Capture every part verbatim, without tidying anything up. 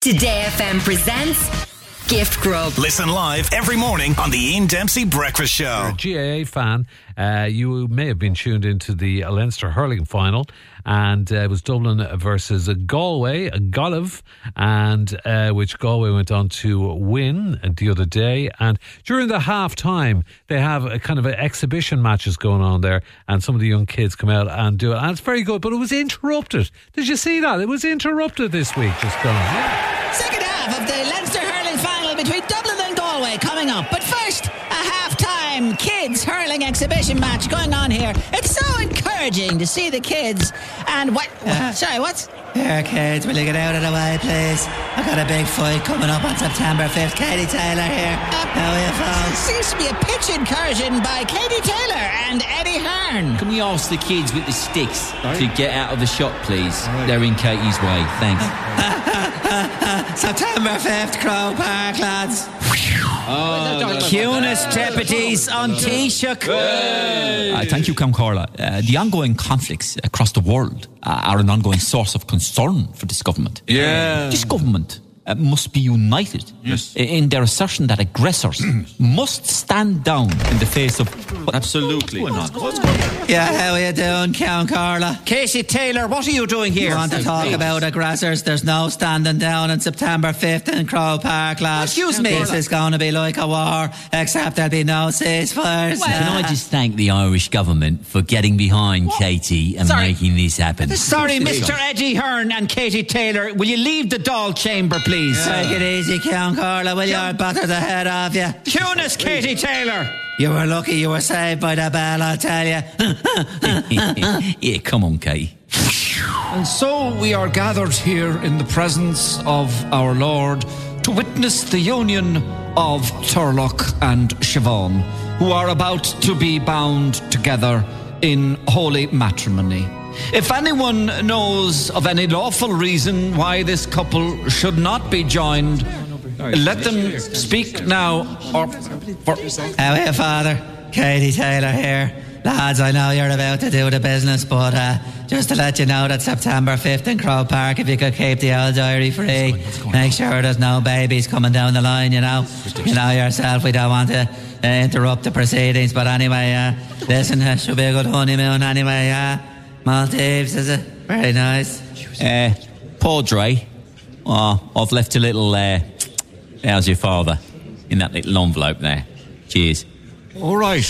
Today F M presents Gift Grub. Listen live every morning on the Ian Dempsey Breakfast Show. If you're a G A A fan, uh, you may have been tuned into the Leinster hurling final, and uh, it was Dublin versus Galway, Galway, and uh, which Galway went on to win the other day. And during the half time, they have a kind of a exhibition matches going on there, and some of the young kids come out and do it, and it's very good. But it was interrupted. Did you see that? It was interrupted this week. Just gone. Yeah. Second half of the Leinster hurling final between Dublin and Galway coming up. But first, a half-time kids hurling exhibition match going on here. It's so encouraging to see the kids. And what? Uh, sorry, what's? Here, kids, will you get out of the way, please? I got a big fight coming up on September fifth. Katie Taylor here. Uh, How are you, folks? Seems to be a pitch incursion by Katie Taylor and Eddie Hearn. Can we ask the kids with the sticks Sorry? to get out of the shop, please? Right. They're in Katie's way. Thanks. September fifth, Crow Park, lads. Oh, Cunis deputies on Taoiseach. Uh, thank you, Count Carla. Uh, the ongoing conflicts across the world uh, are an ongoing source of concern for this government. Yeah. This government uh, must be united yes. in their assertion that aggressors must stand down in the face of... What, Absolutely. What's going on? What's going on? Yeah, how are you doing, Count Carla? Casey Taylor, what are you doing here? You want to talk about aggressors? There's no standing down on September fifth in Crow Park, lads. Excuse me. This is going to be like a war, except there'll be no ceasefires. Well, can I just thank the Irish government for getting behind what? Katie and Sorry. making this happen? Sorry, Mister Eddie Hearn and Katie Taylor, will you leave the doll chamber, please? Yeah. Take it easy, Count Carla, will you? I'll batter the head off you. Cunis, Katie Taylor. You were lucky you were saved by the bell, I'll tell you. Yeah, come on, Katie. And so we are gathered here in the presence of our Lord to witness the union of Turlock and Siobhan, who are about to be bound together in holy matrimony. If anyone knows of any lawful reason why this couple should not be joined, let them speak now. Or, or How are you, Father? Katie Taylor here. Lads, I know you're about to do the business, but uh, just to let you know that September fifth in Crow Park, if you could keep the old diary free, make sure there's no babies coming down the line, you know. You know yourself, we don't want to uh, interrupt the proceedings, but anyway, uh, listen, it should be a good honeymoon anyway, uh, Maldives, is it? Very nice. Uh, poor Dre. Oh, I've left a little, uh, how's your father? In that little envelope there. Cheers. all right.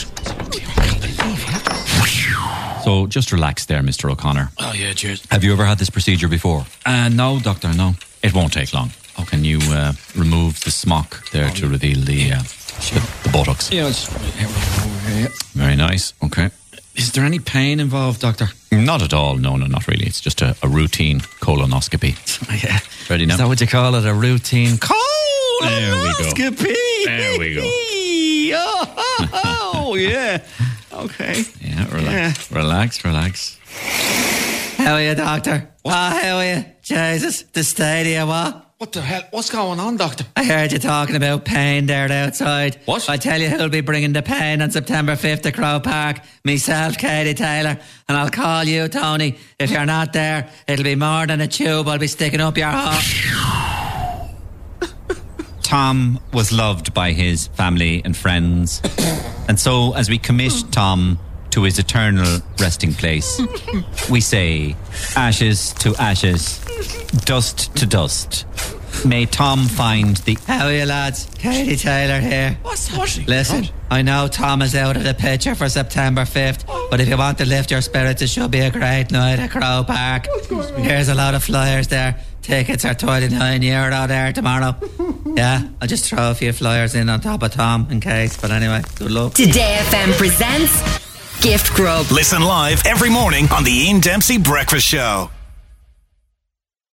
So just relax there, Mister O'Connor. Oh, yeah, cheers. Have you ever had this procedure before? Uh, no, doctor, no. It won't take long. Oh, can you uh, remove the smock there to reveal the, uh, the, the buttocks? Yeah, it's yeah. Very nice. Okay. Is there any pain involved, doctor? Not at all. No, no, not really. It's just a, a routine colonoscopy. Yeah. Ready now? Is that what you call it? A routine colonoscopy? There we go. There we go. Oh, oh, yeah. Okay. Yeah, relax. Yeah. Relax, relax. How are you, Doctor? What? Oh, how are you? Jesus, the stadia, what? What the hell? What's going on, doctor? I heard you talking about pain there outside. What? I tell you who'll be bringing the pain on September fifth to Crow Park. Myself, Katie Taylor. And I'll call you, Tony. If you're not there, it'll be more than a tube I'll be sticking up your hole. Tom was loved by his family and friends. And so, as we commit Tom to his eternal resting place, we say, ashes to ashes, dust to dust. May Tom find the... How are you, lads? Katie Taylor here. What's what? Listen, What? I know Tom is out of the picture for September fifth, but if you want to lift your spirits, it should be a great night at Crow Park. Here's a lot of flyers there. Tickets are twenty-nine euro there tomorrow. Yeah, I'll just throw a few flyers in on top of Tom in case, but anyway, good luck. Today F M presents Gift Grub. Listen live every morning on the Ian Dempsey Breakfast Show.